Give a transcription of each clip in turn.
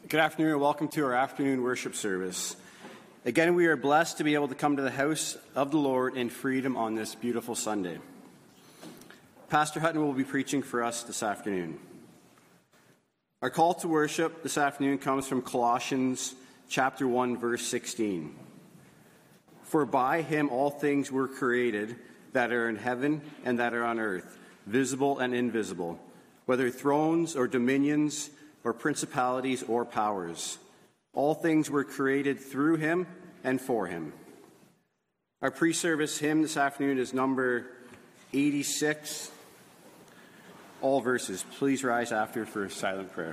Good afternoon and welcome to our afternoon worship service. Again, we are blessed to be able to come to the house of the Lord in freedom on this beautiful Sunday. Pastor Hutton will be preaching for us this afternoon. Our call to worship this afternoon comes from Colossians chapter 1, verse 16. For by him all things were created that are in heaven and that are on earth, visible and invisible, whether thrones or dominions or principalities or powers. All things were created through him and for him. Our pre-service hymn this afternoon is number 86. All verses. Please rise after for a silent prayer.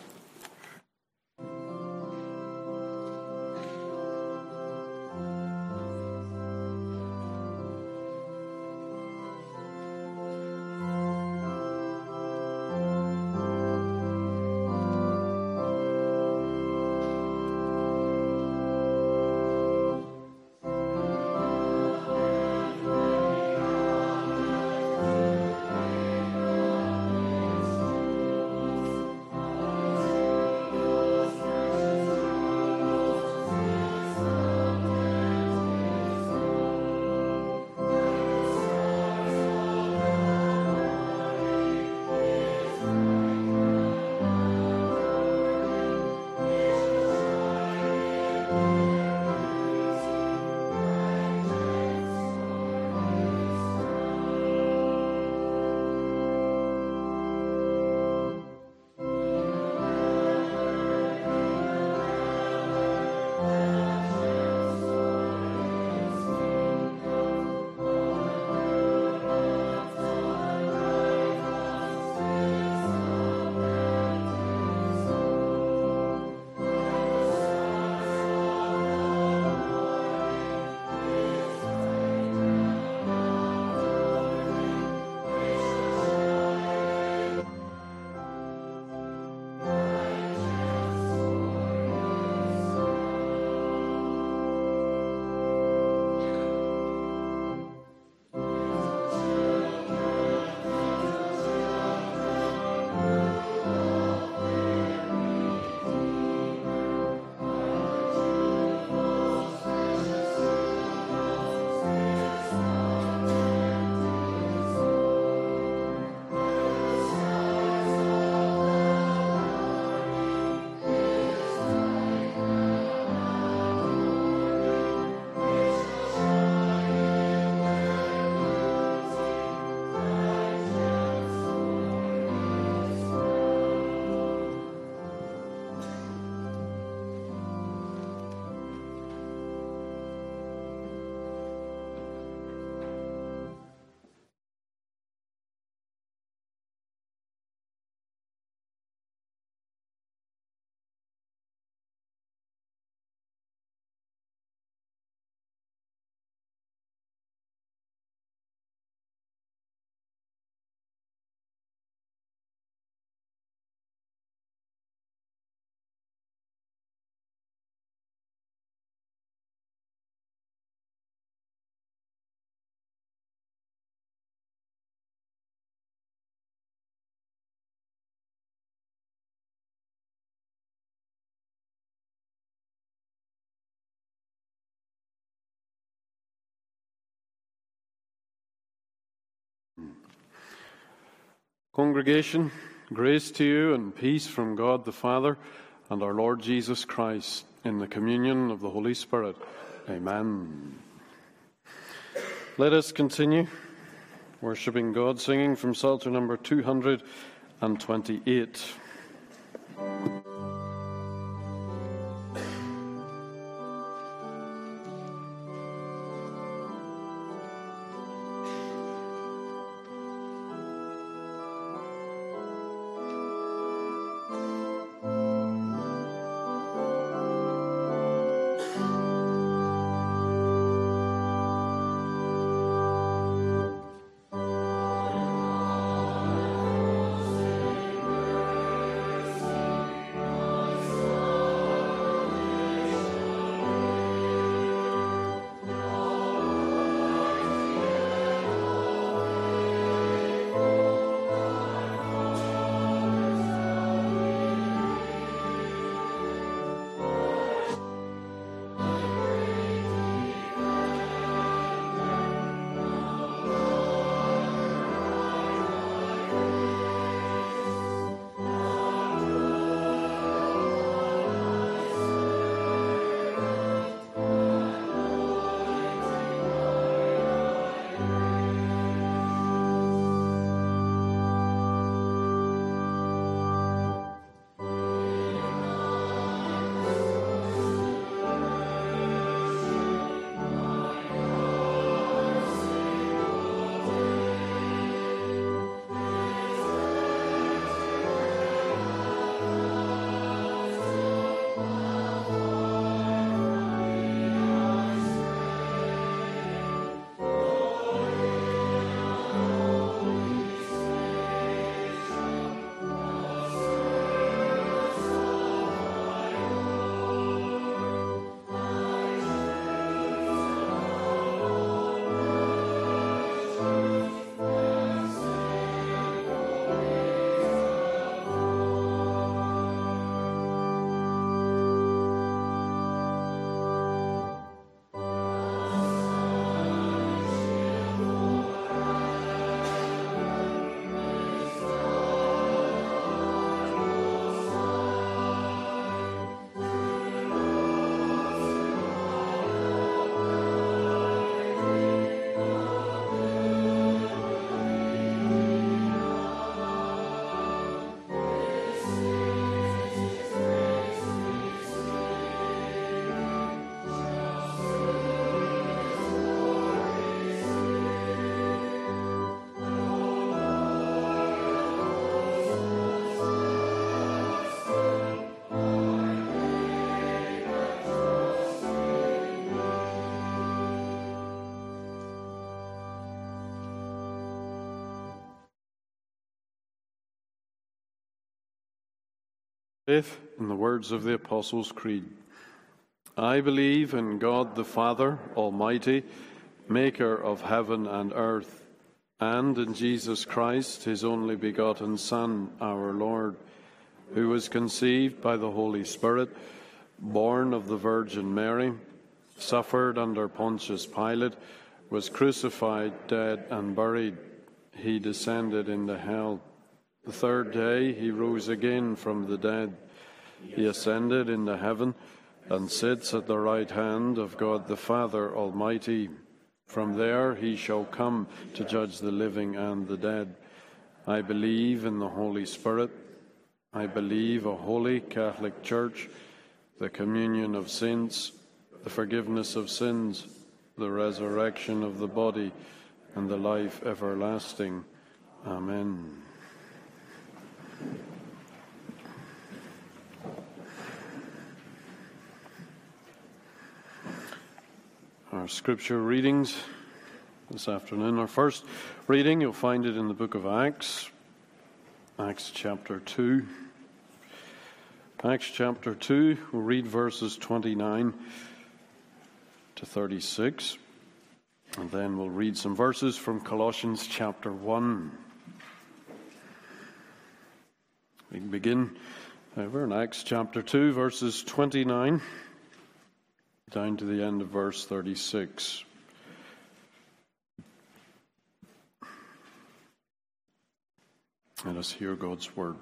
Congregation, grace to you and peace from God the Father and our Lord Jesus Christ in the communion of the Holy Spirit. Amen. Let us continue worshiping God, singing from Psalter number 228. Faith in the words of the Apostles' Creed. I believe in God the Father Almighty, maker of heaven and earth, and in Jesus Christ, his only begotten Son, our Lord, who was conceived by the Holy Spirit, born of the Virgin Mary, suffered under Pontius Pilate, was crucified, dead, and buried. He descended into hell. The third day he rose again from the dead. He ascended into heaven and sits at the right hand of God the Father Almighty. From there he shall come to judge the living and the dead. I believe in the Holy Spirit. I believe a holy Catholic Church, the communion of saints, the forgiveness of sins, the resurrection of the body, and the life everlasting. Amen. Our scripture readings this afternoon. Our first reading, you'll find it in the book of Acts, Acts chapter 2. Acts chapter 2, we'll read verses 29 to 36, and then we'll read some verses from Colossians chapter 1. We can begin, however, in Acts chapter 2, verses 29 down to the end of verse 36. Let us hear God's word.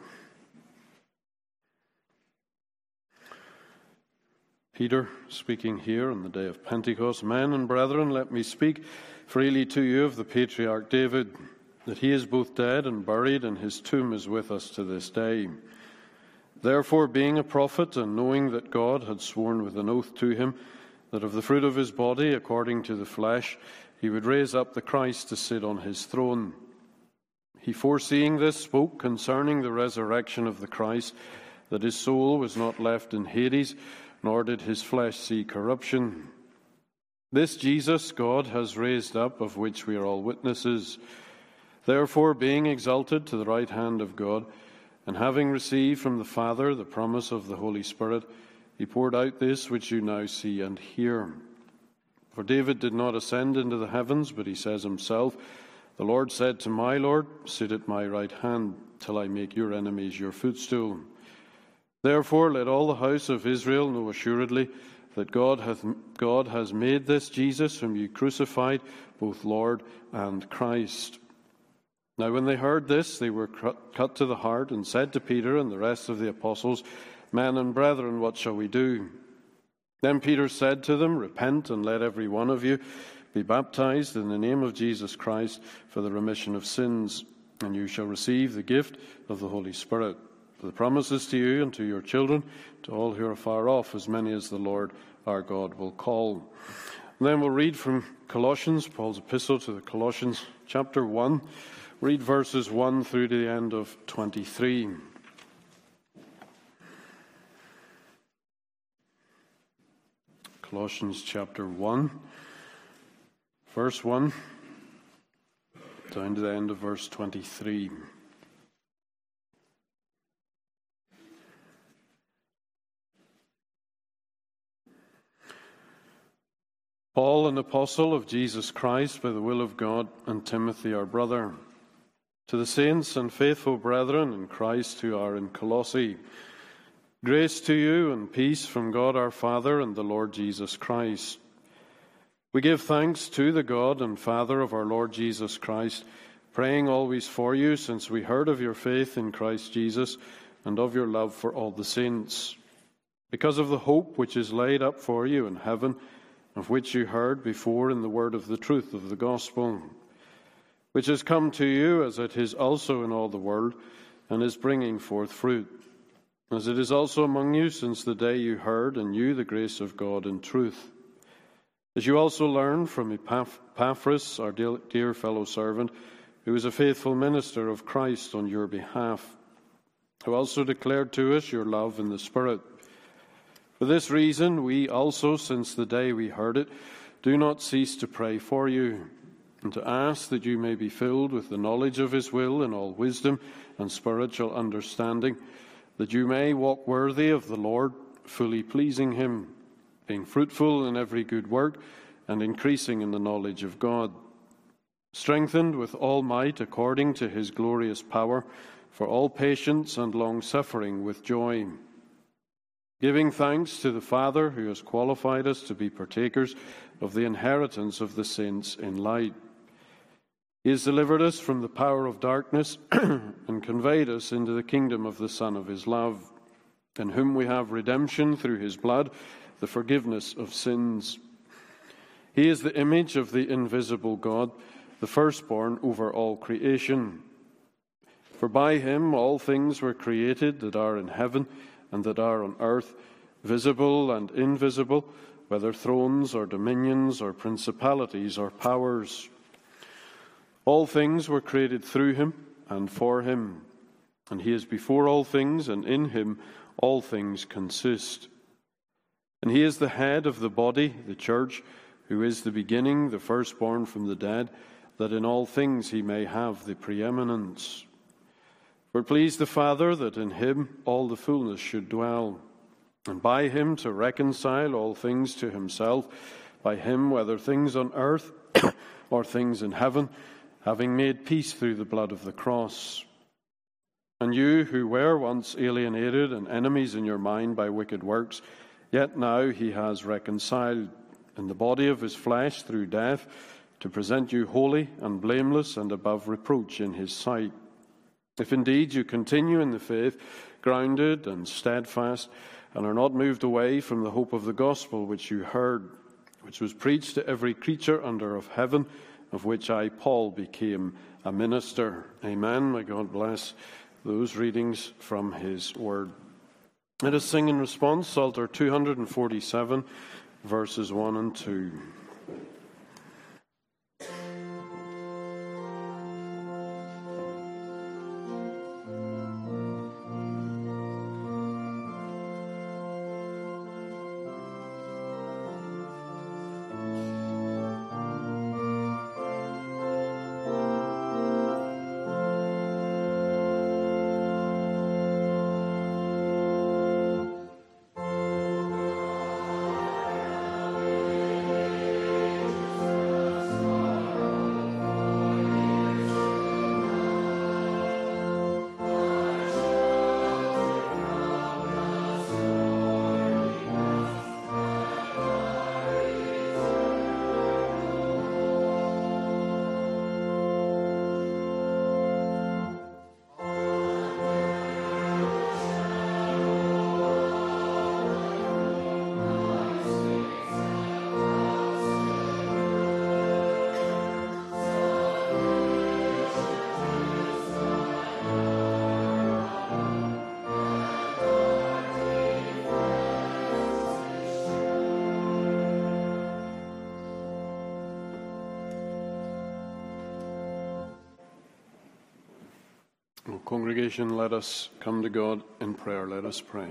Peter, speaking here on the day of Pentecost, men and brethren, let me speak freely to you of the patriarch David, that he is both dead and buried, and his tomb is with us to this day. Therefore, being a prophet, and knowing that God had sworn with an oath to him, that of the fruit of his body, according to the flesh, he would raise up the Christ to sit on his throne. He, foreseeing this, spoke concerning the resurrection of the Christ, that his soul was not left in Hades, nor did his flesh see corruption. This Jesus God has raised up, of which we are all witnesses. Therefore, being exalted to the right hand of God, and having received from the Father the promise of the Holy Spirit, he poured out this which you now see and hear. For David did not ascend into the heavens, but he says himself, the Lord said to my Lord, sit at my right hand, till I make your enemies your footstool. Therefore let all the house of Israel know assuredly that God has made this Jesus, whom you crucified, both Lord and Christ. Now when they heard this, they were cut to the heart, and said to Peter and the rest of the apostles, men and brethren, what shall we do? Then Peter said to them, repent, and let every one of you be baptized in the name of Jesus Christ for the remission of sins, and you shall receive the gift of the Holy Spirit. For the promises to you and to your children, to all who are far off, as many as the Lord our God will call. And then we'll read from Colossians, Paul's epistle to the Colossians, chapter 1. Read verses 1 through to the end of 23. Colossians chapter 1, verse 1, down to the end of verse 23. Paul, an apostle of Jesus Christ by the will of God, and Timothy, our brother, to the saints and faithful brethren in Christ who are in Colossae, grace to you and peace from God our Father and the Lord Jesus Christ. We give thanks to the God and Father of our Lord Jesus Christ, praying always for you, since we heard of your faith in Christ Jesus and of your love for all the saints, because of the hope which is laid up for you in heaven, of which you heard before in the word of the truth of the gospel, which has come to you as it is also in all the world, and is bringing forth fruit, as it is also among you since the day you heard and knew the grace of God in truth. As you also learned from Epaphras, our dear fellow servant, who is a faithful minister of Christ on your behalf, who also declared to us your love in the Spirit. For this reason, we also, since the day we heard it, do not cease to pray for you, and to ask that you may be filled with the knowledge of his will in all wisdom and spiritual understanding, that you may walk worthy of the Lord, fully pleasing him, being fruitful in every good work and increasing in the knowledge of God, strengthened with all might according to his glorious power, for all patience and long-suffering with joy, giving thanks to the Father who has qualified us to be partakers of the inheritance of the saints in light. He has delivered us from the power of darkness and conveyed us into the kingdom of the Son of his love, in whom we have redemption through his blood, the forgiveness of sins. He is the image of the invisible God, the firstborn over all creation. For by him all things were created that are in heaven and that are on earth, visible and invisible, whether thrones or dominions or principalities or powers. All things were created through him and for him, and he is before all things, and in him all things consist. And he is the head of the body, the church, who is the beginning, the firstborn from the dead, that in all things he may have the preeminence. For it pleased the Father that in him all the fullness should dwell, and by him to reconcile all things to himself, by him whether things on earth or things in heaven, having made peace through the blood of the cross. And you who were once alienated and enemies in your mind by wicked works, yet now he has reconciled in the body of his flesh through death, to present you holy and blameless and above reproach in his sight. If indeed you continue in the faith, grounded and steadfast, and are not moved away from the hope of the gospel which you heard, which was preached to every creature under of heaven, of which I, Paul, became a minister. Amen. May God bless those readings from his word. Let us sing in response, Psalter 247, verses 1 and 2. Congregation, let us come to God in prayer. Let us pray.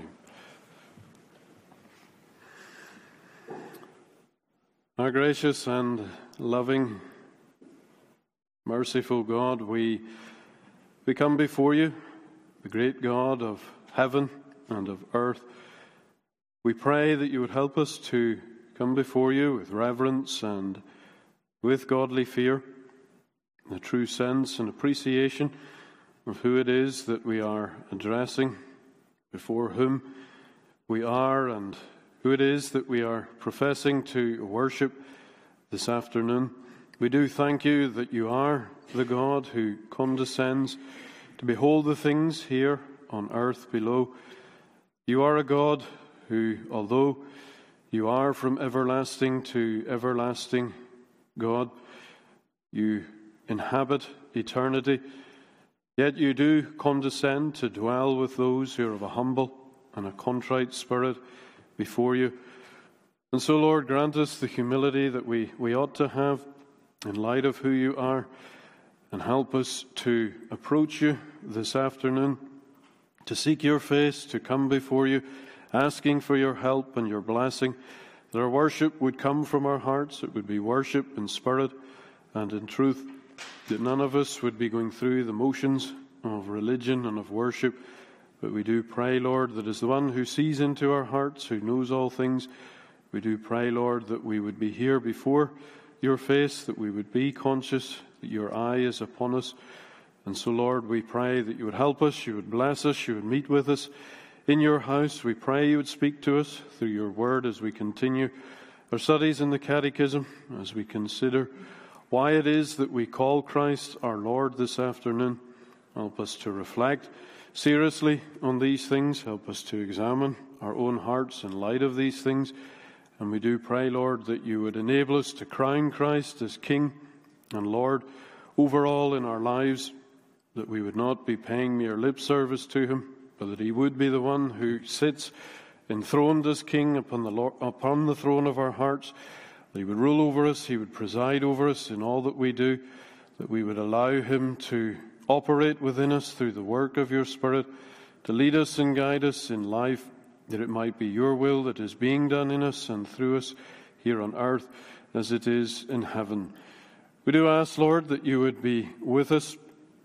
Our gracious and loving, merciful God, we come before you, the great God of heaven and of earth. We pray that you would help us to come before you with reverence and with godly fear, a true sense and appreciation of who it is that we are addressing, before whom we are, and who it is that we are professing to worship this afternoon. We do thank you that you are the God who condescends to behold the things here on earth below. You are a God who, although you are from everlasting to everlasting God, you inhabit eternity, yet you do condescend to dwell with those who are of a humble and a contrite spirit before you. And so, Lord, grant us the humility that we ought to have in light of who you are, and help us to approach you this afternoon, to seek your face, to come before you, asking for your help and your blessing, that our worship would come from our hearts, it would be worship in spirit and in truth, that none of us would be going through the motions of religion and of worship, But we do pray, Lord, that as the one who sees into our hearts, who knows all things, we do pray, Lord, that we would be here before your face, that we would be conscious that your eye is upon us. And so, Lord, we pray that you would help us, you would bless us, you would meet with us in your house. We pray you would speak to us through your word as we continue our studies in the Catechism, as we consider why it is that we call Christ our Lord this afternoon. Help us to reflect seriously on these things. Help us to examine our own hearts in light of these things. And we do pray, Lord, that you would enable us to crown Christ as King and Lord over all in our lives, that we would not be paying mere lip service to him, but that he would be the one who sits enthroned as King upon the throne of our hearts. That he would rule over us, he would preside over us in all that we do, that we would allow him to operate within us through the work of your Spirit, to lead us and guide us in life, that it might be your will that is being done in us and through us here on earth as it is in heaven. We do ask, Lord, that you would be with us.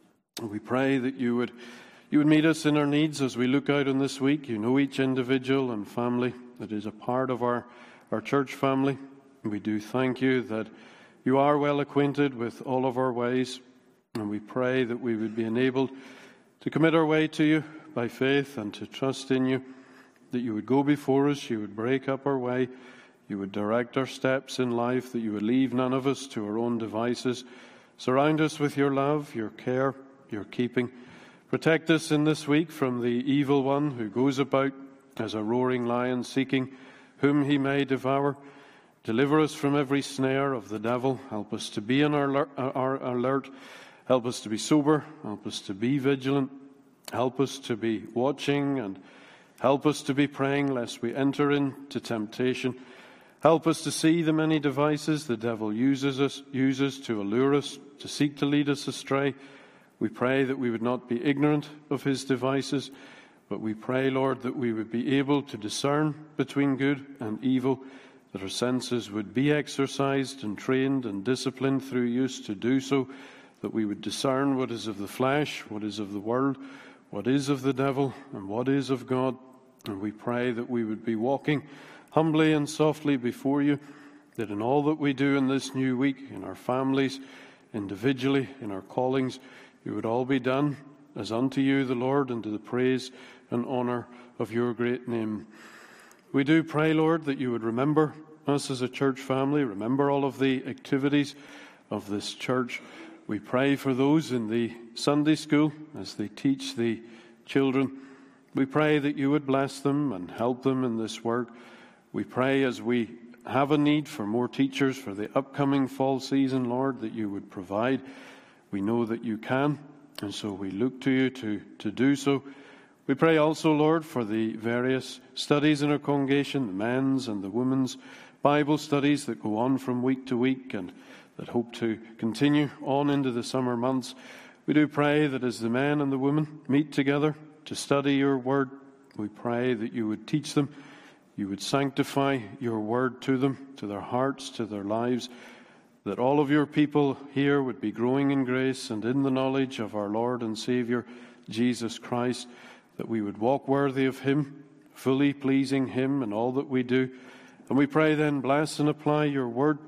We pray that you would meet us in our needs as we look out on this week. You know each individual and family that is a part of our church family. We do thank you that you are well acquainted with all of our ways, and we pray that we would be enabled to commit our way to you by faith and to trust in you, that you would go before us, you would break up our way, you would direct our steps in life, that you would leave none of us to our own devices. Surround us with your love, your care, your keeping. Protect us in this week from the evil one who goes about as a roaring lion seeking whom he may devour. Deliver us from every snare of the devil. Help us to be on our alert. Help us to be sober. Help us to be vigilant. Help us to be watching, and help us to be praying lest we enter into temptation. Help us to see the many devices the devil uses to allure us, to seek to lead us astray. We pray that we would not be ignorant of his devices, but we pray, Lord, that we would be able to discern between good and evil, that our senses would be exercised and trained and disciplined through use to do so, that we would discern what is of the flesh, what is of the world, what is of the devil, and what is of God. And we pray that we would be walking humbly and softly before you, that in all that we do in this new week, in our families, individually, in our callings, it would all be done as unto you, the Lord, and to the praise and honour of your great name. We do pray, Lord, that you would remember us as a church family, remember all of the activities of this church. We pray for those in the Sunday school as they teach the children. We pray that you would bless them and help them in this work. We pray as we have a need for more teachers for the upcoming fall season, Lord, that you would provide. We know that you can, and so we look to you to do so. We pray also, Lord, for the various studies in our congregation, the men's and the women's Bible studies that go on from week to week and that hope to continue on into the summer months. We do pray that as the men and the women meet together to study your word, we pray that you would teach them, you would sanctify your word to them, to their hearts, to their lives, that all of your people here would be growing in grace and in the knowledge of our Lord and Saviour, Jesus Christ, that we would walk worthy of him, fully pleasing him in all that we do. And we pray then, bless and apply your word.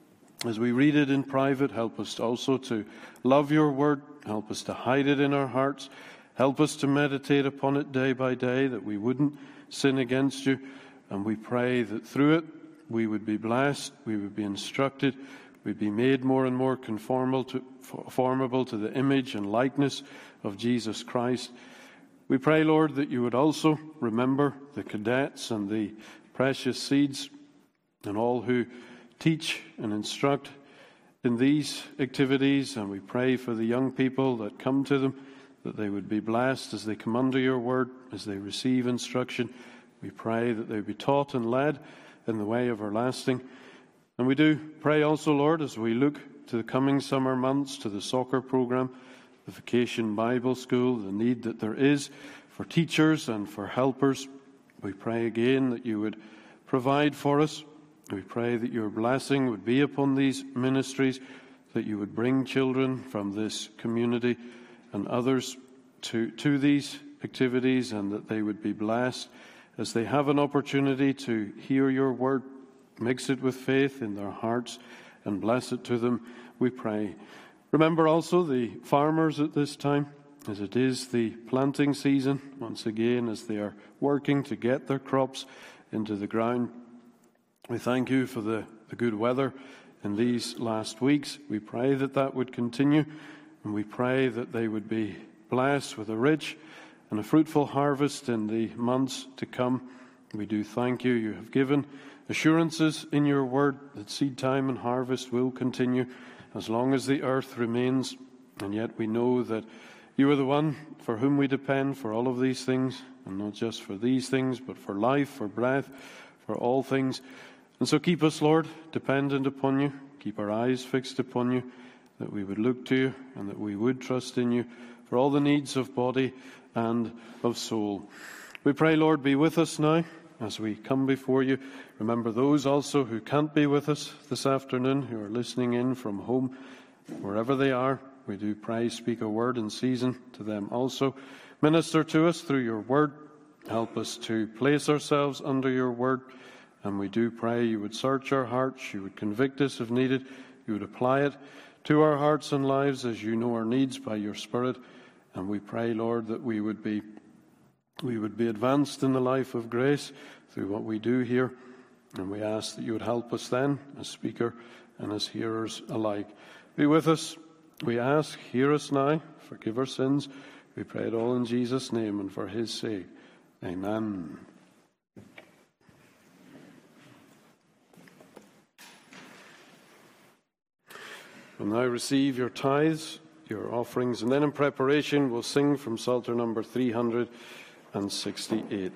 As we read it in private, help us also to love your word. Help us to hide it in our hearts. Help us to meditate upon it day by day, that we wouldn't sin against you. And we pray that through it we would be blessed, we would be instructed, we'd be made more and more conformable to the image and likeness of Jesus Christ. We pray, Lord, that you would also remember the cadets and the precious seeds and all who teach and instruct in these activities. And we pray for the young people that come to them, that they would be blessed as they come under your word, as they receive instruction. We pray that they would be taught and led in the way everlasting. And we do pray also, Lord, as we look to the coming summer months, to the soccer program, the Vacation Bible School, the need that there is for teachers and for helpers. We pray again that you would provide for us. We pray that your blessing would be upon these ministries, that you would bring children from this community and others to these activities, and that they would be blessed as they have an opportunity to hear your word, mix it with faith in their hearts, and bless it to them, we pray. Remember also the farmers at this time, as it is the planting season, once again, as they are working to get their crops into the ground. We thank you for the good weather in these last weeks. We pray that that would continue, and we pray that they would be blessed with a rich and a fruitful harvest in the months to come. We do thank you. You have given assurances in your word that seed time and harvest will continue as long as the earth remains, and yet we know that you are the one for whom we depend for all of these things, and not just for these things, but for life, for breath, for all things. And so keep us, Lord, dependent upon you. Keep our eyes fixed upon you, that we would look to you and that we would trust in you for all the needs of body and of soul. We pray, Lord, be with us now as we come before you. Remember those also who can't be with us this afternoon, who are listening in from home, wherever they are. We do pray, speak a word in season to them also. Minister to us through your word. Help us to place ourselves under your word. And we do pray you would search our hearts, you would convict us if needed, you would apply it to our hearts and lives as you know our needs by your Spirit. And we pray, Lord, that we would be advanced in the life of grace through what we do here. And we ask that you would help us then, as speaker and as hearers alike. Be with us, we ask. Hear us now. Forgive our sins. We pray it all in Jesus' name and for his sake. Amen. We'll now receive your tithes, your offerings, and then in preparation we'll sing from Psalter number 368.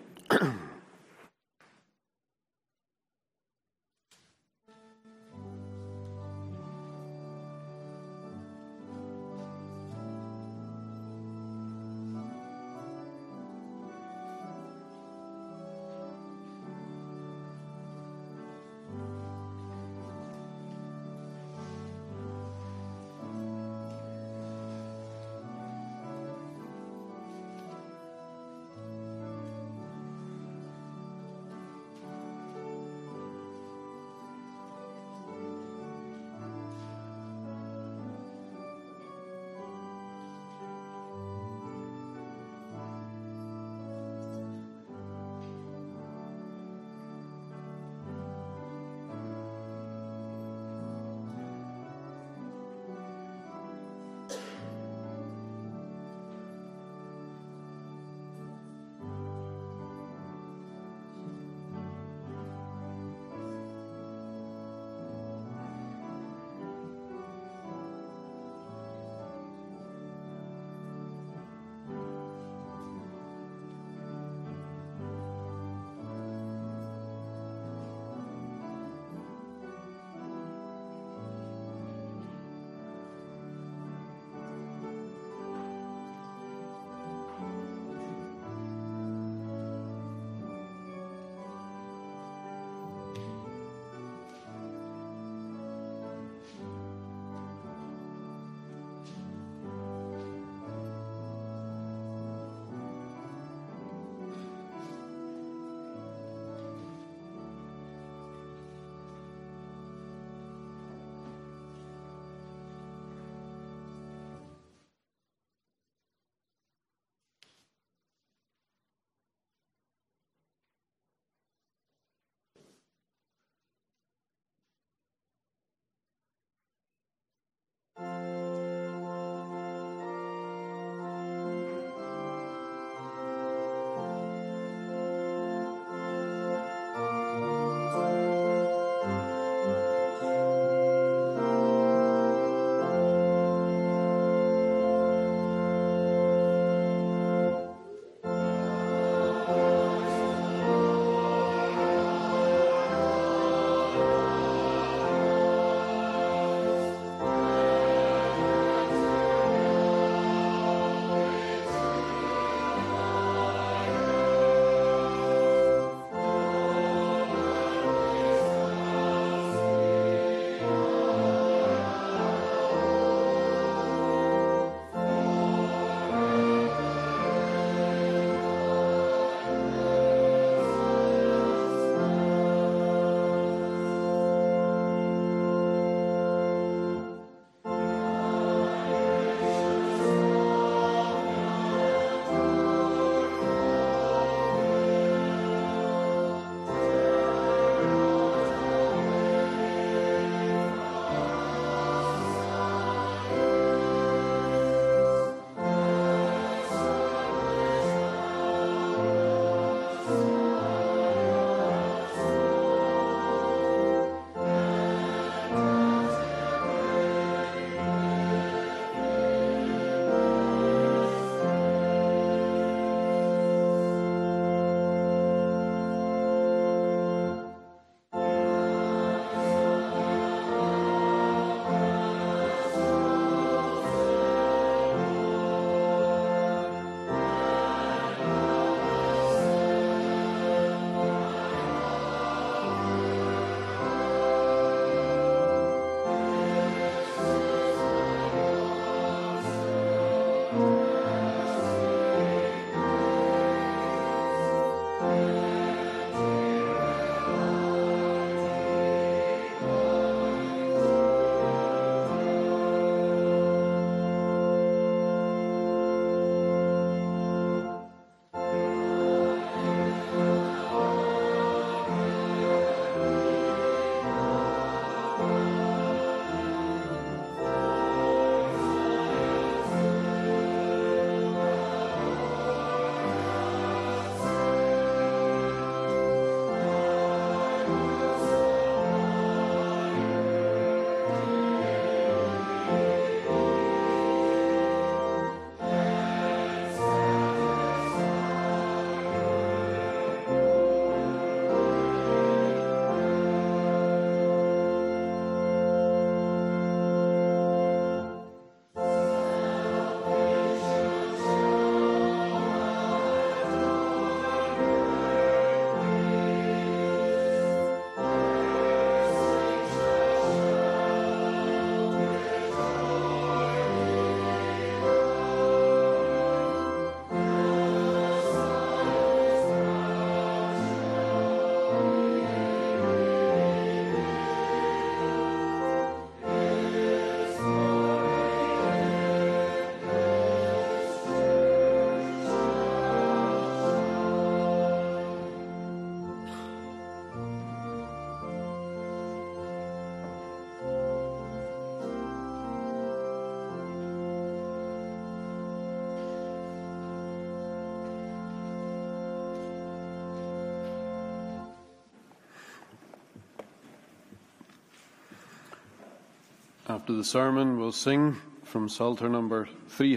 After the sermon, we'll sing from Psalter number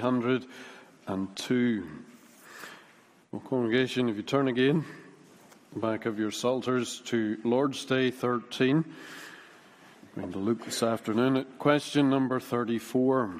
302. Well, congregation, if you turn again, back of your Psalters to Lord's Day 13. We're going to look this afternoon at question number 34.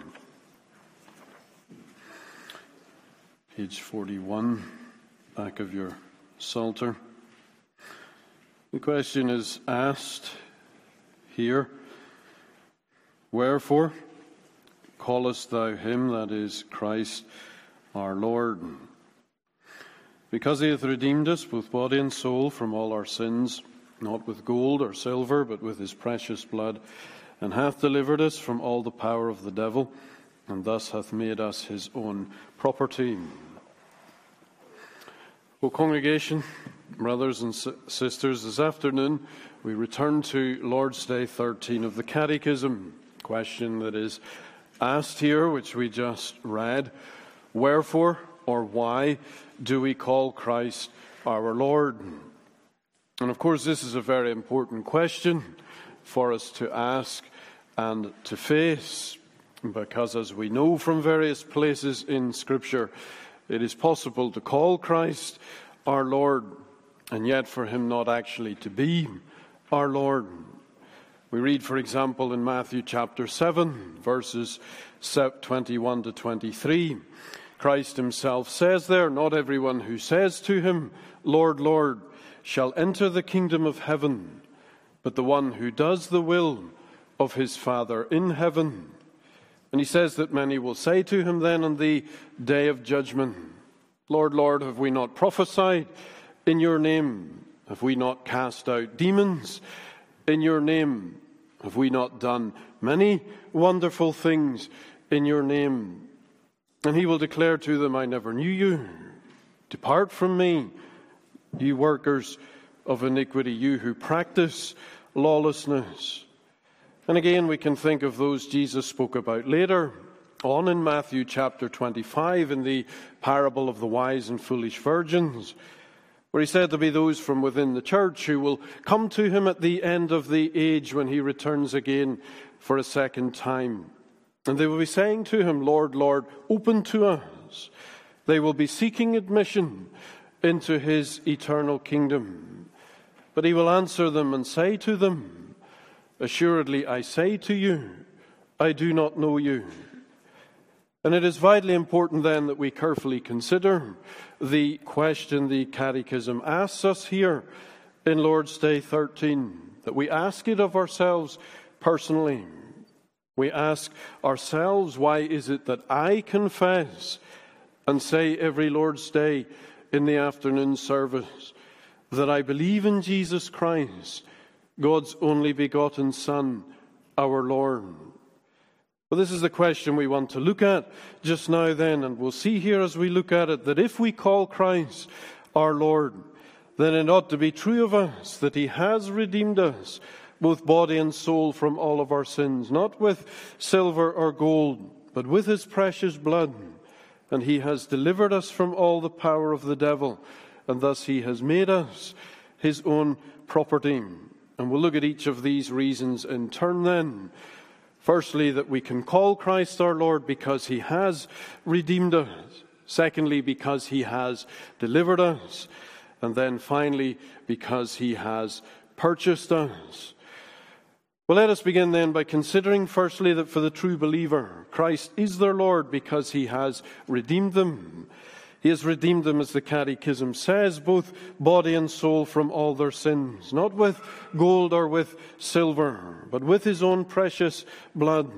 Page 41, back of your Psalter. The question is asked here, wherefore callest thou him, that is Christ our Lord? Because he hath redeemed us, both body and soul, from all our sins, not with gold or silver, but with his precious blood, and hath delivered us from all the power of the devil, and thus hath made us his own property. O congregation, brothers and sisters, this afternoon we return to Lord's Day 13 of the Catechism. Question that is asked here, which we just read: wherefore or why do we call Christ our Lord? And of course, this is a very important question for us to ask and to face, because as we know from various places in Scripture, it is possible to call Christ our Lord, and yet for him not actually to be our Lord. We read, for example, in Matthew chapter 7, verses 21 to 23, Christ himself says there, not everyone who says to him, Lord, Lord, shall enter the kingdom of heaven, but the one who does the will of his Father in heaven. And he says that many will say to him then on the day of judgment, Lord, Lord, have we not prophesied in your name? Have we not cast out demons in your name? Have we not done many wonderful things in your name? And he will declare to them, I never knew you. Depart from me, you workers of iniquity, you who practice lawlessness. And again, we can think of those Jesus spoke about later on in Matthew chapter 25 in the parable of the wise and foolish virgins, where he said there'll be those from within the church who will come to him at the end of the age when he returns again for a second time. And they will be saying to him, Lord, Lord, open to us. They will be seeking admission into his eternal kingdom. But he will answer them and say to them, assuredly I say to you, I do not know you. And it is vitally important then that we carefully consider the question the Catechism asks us here in Lord's Day 13, that we ask it of ourselves personally. We ask ourselves, why is it that I confess and say every Lord's Day in the afternoon service that I believe in Jesus Christ, God's only begotten Son, our Lord? Well, this is the question we want to look at just now then, and we'll see here as we look at it that if we call Christ our Lord, then it ought to be true of us that he has redeemed us, both body and soul, from all of our sins, not with silver or gold, but with his precious blood. And he has delivered us from all the power of the devil, and thus he has made us his own property. And we'll look at each of these reasons in turn then. Firstly, that we can call Christ our Lord because he has redeemed us. Secondly, because he has delivered us. And then finally, because he has purchased us. Well, let us begin then by considering firstly that for the true believer, Christ is their Lord because he has redeemed them. He has redeemed them, as the Catechism says, both body and soul from all their sins, not with gold or with silver, but with his own precious blood.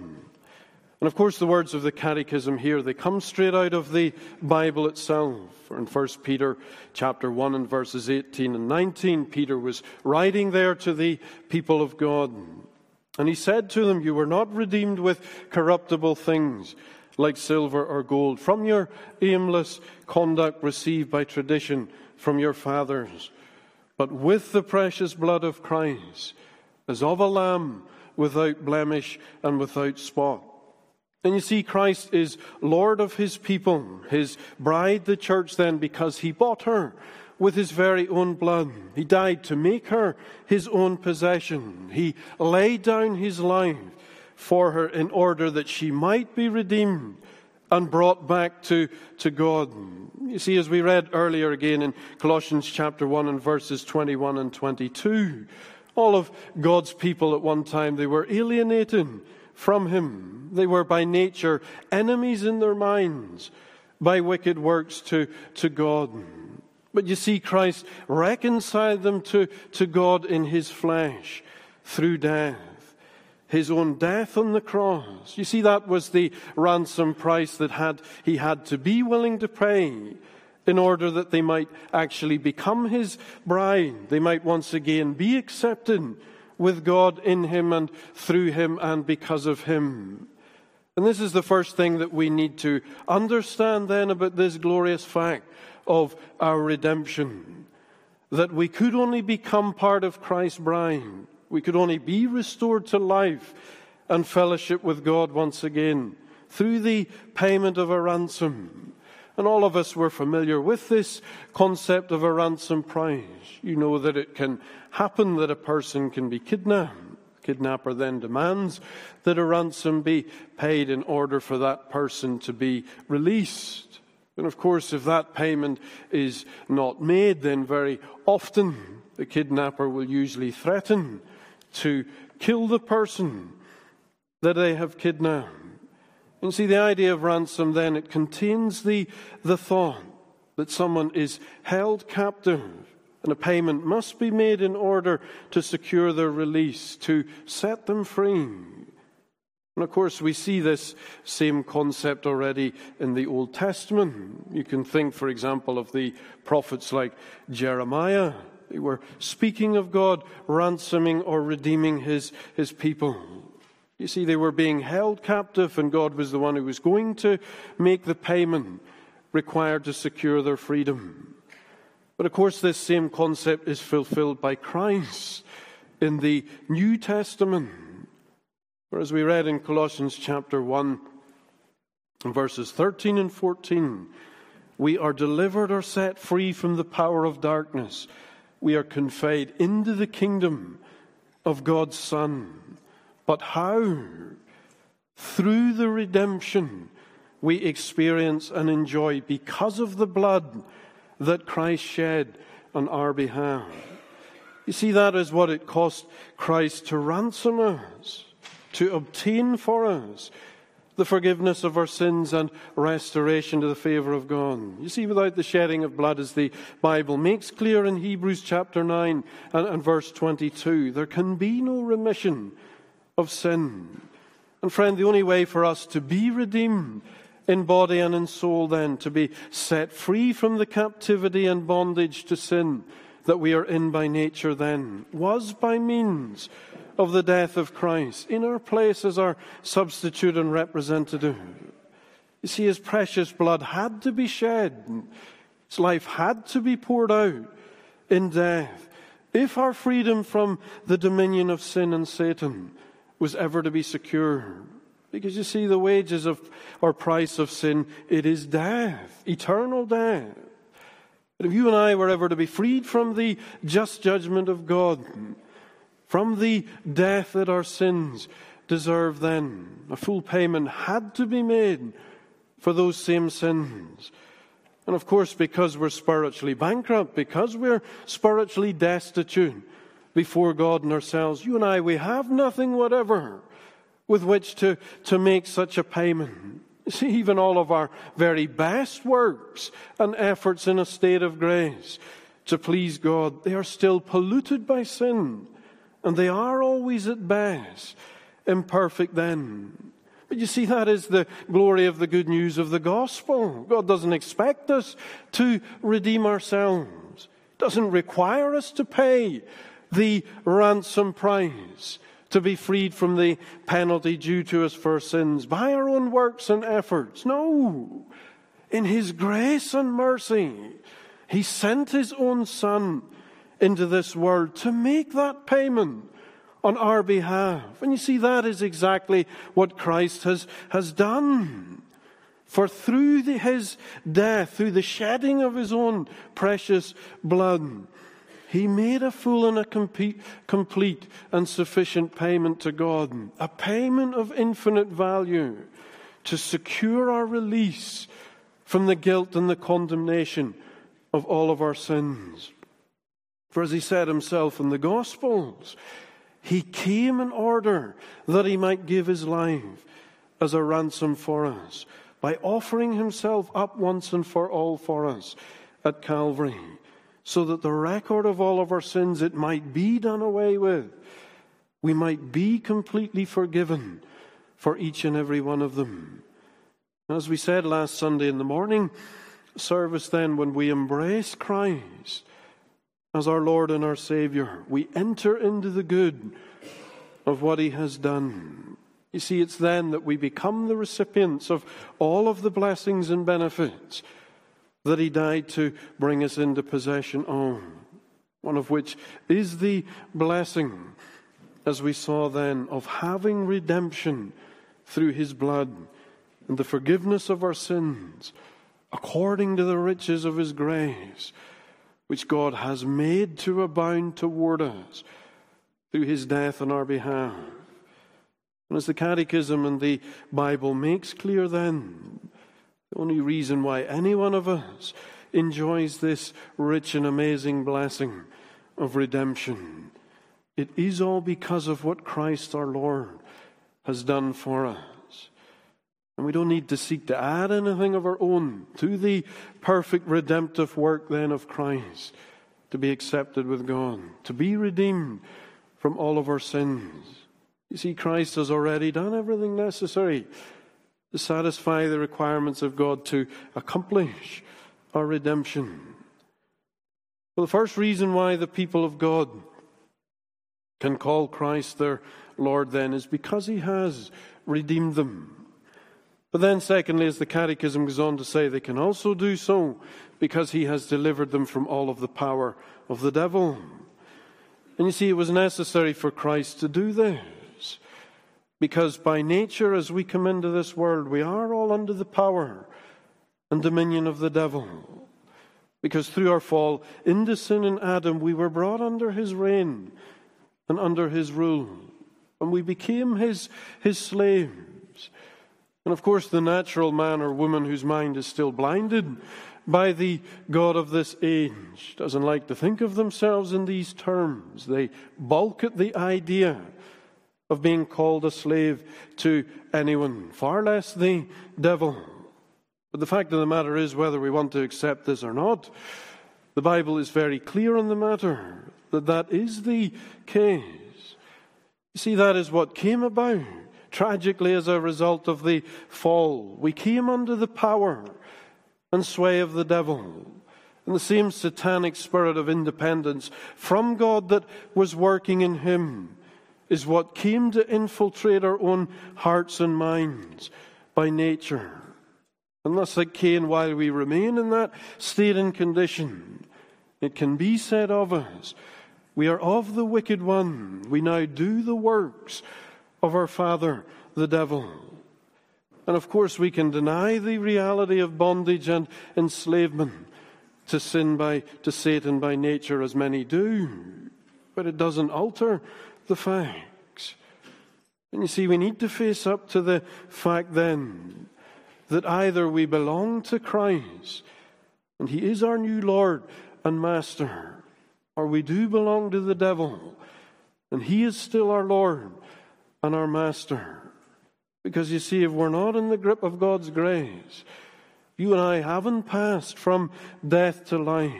And of course, the words of the Catechism here, they come straight out of the Bible itself. In 1 Peter chapter 1 and verses 18 and 19, Peter was writing there to the people of God. And he said to them, you were not redeemed with corruptible things, like silver or gold, from your aimless conduct received by tradition from your fathers, but with the precious blood of Christ, as of a lamb without blemish and without spot. And you see, Christ is Lord of his people, his bride, the church, then, because he bought her with his very own blood. He died to make her his own possession. He laid down his life for her in order that she might be redeemed and brought back to God. You see, as we read earlier again in Colossians chapter 1 and verses 21 and 22, all of God's people at one time, they were alienated from him. They were by nature enemies in their minds by wicked works to God. But you see, Christ reconciled them to God in his flesh through death. His own death on the cross. You see, that was the ransom price that he had to be willing to pay in order that they might actually become his bride. They might once again be accepted with God in him and through him and because of him. And this is the first thing that we need to understand then about this glorious fact of our redemption. That we could only become part of Christ's bride. We could only be restored to life and fellowship with God once again through the payment of a ransom. And all of us were familiar with this concept of a ransom price. You know that it can happen that a person can be kidnapped. The kidnapper then demands that a ransom be paid in order for that person to be released. And of course, if that payment is not made, then very often the kidnapper will usually threaten to kill the person that they have kidnapped. And see, the idea of ransom then, it contains the thought that someone is held captive and a payment must be made in order to secure their release, to set them free. And of course, we see this same concept already in the Old Testament. You can think, for example, of the prophets like Jeremiah. They were speaking of God ransoming or redeeming his people. You see, they were being held captive, and God was the one who was going to make the payment required to secure their freedom. But of course, this same concept is fulfilled by Christ in the New Testament. For as we read in Colossians chapter 1, verses 13 and 14, we are delivered or set free from the power of darkness. We are conveyed into the kingdom of God's Son. But how? Through the redemption we experience and enjoy because of the blood that Christ shed on our behalf. You see, that is what it cost Christ to ransom us, to obtain for us the forgiveness of our sins and restoration to the favor of God. You see, without the shedding of blood, as the Bible makes clear in Hebrews chapter 9 and verse 22, there can be no remission of sin. And friend, the only way for us to be redeemed in body and in soul then, to be set free from the captivity and bondage to sin that we are in by nature then, was by means of the death of Christ in our place as our substitute and representative. You see, his precious blood had to be shed. His life had to be poured out in death if our freedom from the dominion of sin and Satan was ever to be secure. Because you see, the wages of or price of sin, it is death, eternal death. But if you and I were ever to be freed from the just judgment of God, from the death that our sins deserve, then a full payment had to be made for those same sins. And of course, because we're spiritually bankrupt, because we're spiritually destitute before God and ourselves, you and I, we have nothing whatever with which to make such a payment. See, even all of our very best works and efforts in a state of grace to please God, they are still polluted by sin. And they are always at best imperfect then. But you see, that is the glory of the good news of the gospel. God doesn't expect us to redeem ourselves. He doesn't require us to pay the ransom price to be freed from the penalty due to us for sins by our own works and efforts. No. In his grace and mercy, he sent his own Son into this world to make that payment on our behalf. And you see, that is exactly what Christ has done. For through his death, through the shedding of his own precious blood, He made a full and a complete and sufficient payment to God, a payment of infinite value to secure our release from the guilt and the condemnation of all of our sins. For as he said himself in the Gospels, he came in order that he might give his life as a ransom for us, by offering himself up once and for all for us at Calvary, so that the record of all of our sins, it might be done away with. We might be completely forgiven for each and every one of them. As we said last Sunday in the morning service then, when we embrace Christ as our Lord and our Savior, we enter into the good of what he has done. You see, it's then that we become the recipients of all of the blessings and benefits that he died to bring us into possession of. One of which is the blessing, as we saw then, of having redemption through his blood and the forgiveness of our sins according to the riches of his grace, which God has made to abound toward us through his death on our behalf. And as the Catechism and the Bible makes clear then, the only reason why any one of us enjoys this rich and amazing blessing of redemption, it is all because of what Christ our Lord has done for us. And we don't need to seek to add anything of our own to the perfect redemptive work then of Christ to be accepted with God, to be redeemed from all of our sins. You see, Christ has already done everything necessary to satisfy the requirements of God to accomplish our redemption. Well, the first reason why the people of God can call Christ their Lord then is because he has redeemed them. But then secondly, as the Catechism goes on to say, they can also do so because he has delivered them from all of the power of the devil. And you see, it was necessary for Christ to do this, because by nature, as we come into this world, we are all under the power and dominion of the devil. Because through our fall into sin in Adam, we were brought under his reign and under his rule. And we became his slaves. And of course, the natural man or woman whose mind is still blinded by the God of this age doesn't like to think of themselves in these terms. They balk at the idea of being called a slave to anyone, far less the devil. But the fact of the matter is, whether we want to accept this or not, the Bible is very clear on the matter, that is the case. You see, that is what came about, tragically, as a result of the fall. We came under the power and sway of the devil, and the same satanic spirit of independence from God that was working in him is what came to infiltrate our own hearts and minds by nature. And thus, like Cain, while we remain in that state and condition, it can be said of us, we are of the wicked one. We now do the works of our father, the devil. And of course, we can deny the reality of bondage and enslavement to sin to Satan by nature, as many do. But it doesn't alter the facts. And you see, we need to face up to the fact then that either we belong to Christ and he is our new Lord and Master, or we do belong to the devil and he is still our Lord and our Master. Because you see, if we're not in the grip of God's grace, you and I haven't passed from death to life,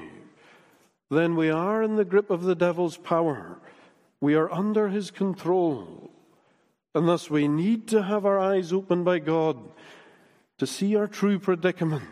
then we are in the grip of the devil's power. We are under his control. And thus we need to have our eyes opened by God to see our true predicament,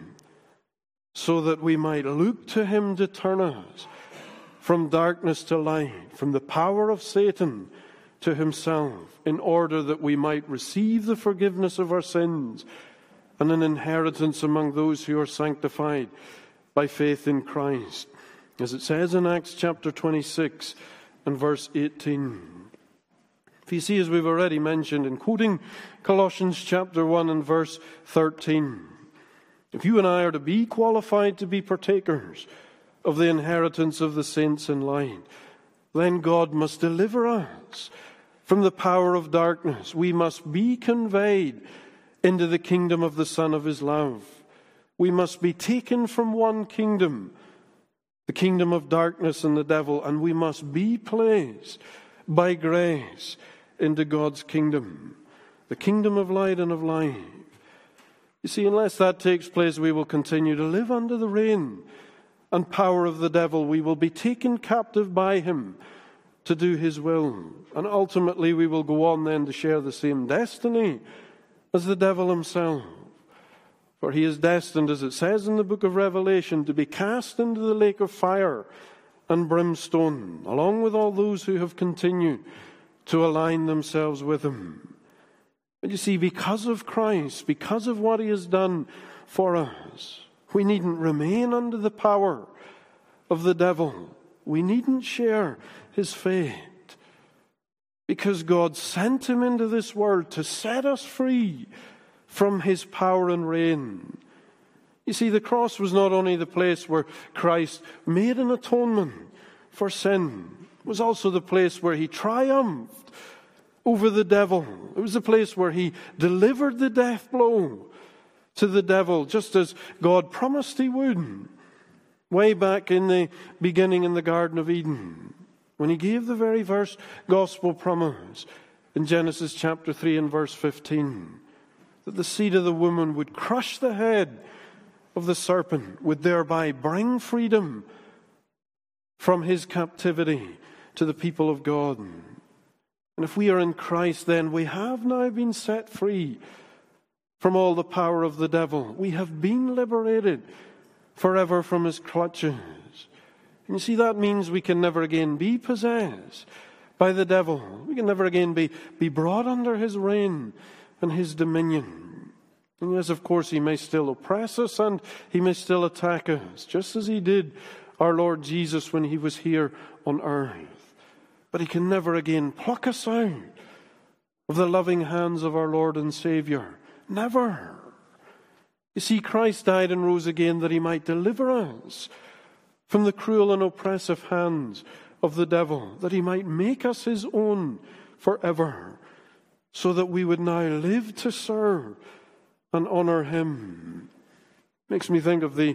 so that we might look to him to turn us from darkness to light, from the power of Satan to himself, in order that we might receive the forgiveness of our sins and an inheritance among those who are sanctified by faith in Christ. As it says in Acts chapter 26 and verse 18. If you see, as we've already mentioned in quoting Colossians chapter 1 and verse 13, if you and I are to be qualified to be partakers of the inheritance of the saints in light, then God must deliver us from the power of darkness. We must be conveyed into the kingdom of the Son of his love. We must be taken from one kingdom, the kingdom of darkness and the devil, and we must be placed by grace into God's kingdom, the kingdom of light and of life. You see, unless that takes place, we will continue to live under the reign and power of the devil. We will be taken captive by him to do his will. And ultimately we will go on then to share the same destiny as the devil himself. For he is destined, as it says in the book of Revelation, to be cast into the lake of fire and brimstone, along with all those who have continued to align themselves with him. But you see, because of Christ, because of what he has done for us, we needn't remain under the power of the devil. We needn't share his fate, because God sent him into this world to set us free from his power and reign. You see, the cross was not only the place where Christ made an atonement for sin, it was also the place where he triumphed over the devil. It was the place where he delivered the death blow to the devil, just as God promised he would, way back in the beginning in the Garden of Eden, when he gave the very first gospel promise in Genesis chapter 3 and verse 15, that the seed of the woman would crush the head of the serpent, would thereby bring freedom from his captivity to the people of God. And if we are in Christ, then we have now been set free from all the power of the devil. We have been liberated forever from his clutches. And you see, that means we can never again be possessed by the devil. We can never again be brought under his reign and his dominion. And yes, of course, he may still oppress us and he may still attack us, just as he did our Lord Jesus when he was here on earth. But he can never again pluck us out of the loving hands of our Lord and Savior. Never. You see, Christ died and rose again that he might deliver us from the cruel and oppressive hands of the devil, that he might make us his own forever, so that we would now live to serve and honor him. Makes me think of the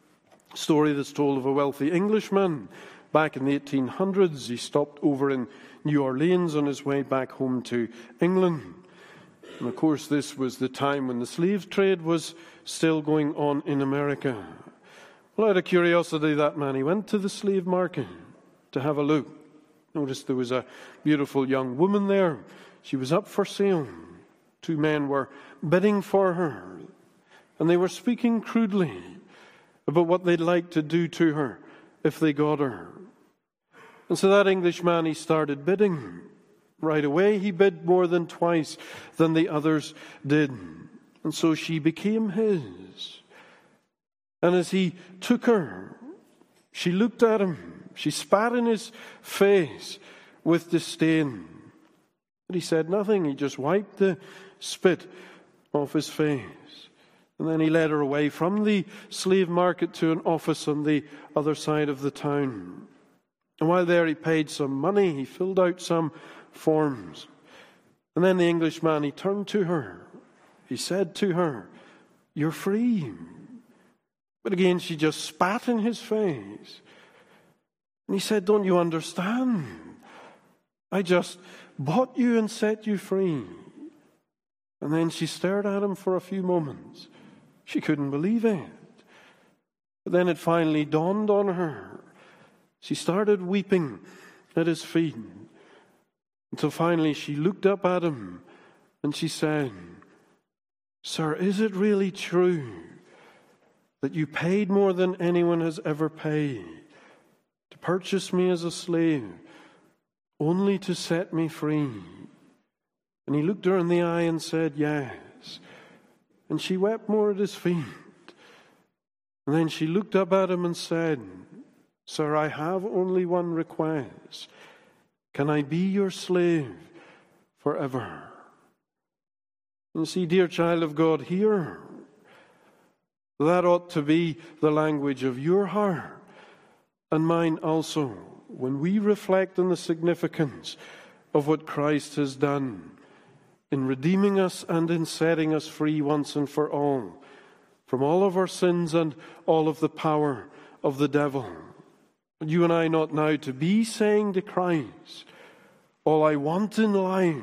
story that's told of a wealthy Englishman back in the 1800s. He stopped over in New Orleans on his way back home to England. And of course, this was the time when the slave trade was still going on in America. Well, out of curiosity, that man, he went to the slave market to have a look. Noticed there was a beautiful young woman there. She was up for sale. Two men were bidding for her, and they were speaking crudely about what they'd like to do to her if they got her. And so that Englishman, he started bidding. Right away, he bid more than twice than the others did. And so she became his. And as he took her, she looked at him. She spat in his face with disdain. But he said nothing. He just wiped the spit off his face. And then he led her away from the slave market to an office on the other side of the town. And while there, he paid some money. He filled out some forms. And then the Englishman, he turned to her. He said to her, "You're free." But again, she just spat in his face. And he said, "Don't you understand? I just bought you and set you free." And then she stared at him for a few moments. She couldn't believe it. But then it finally dawned on her. She started weeping at his feet, until finally she looked up at him and she said, "Sir, is it really true that you paid more than anyone has ever paid to purchase me as a slave, only to set me free?" And he looked her in the eye and said, "Yes." And she wept more at his feet. And then she looked up at him and said, "Sir, I have only one request. Can I be your slave forever?" And see, dear child of God, here, that ought to be the language of your heart and mine also, when we reflect on the significance of what Christ has done in redeeming us and in setting us free once and for all from all of our sins and all of the power of the devil. You and I not now to be saying to Christ, all I want in life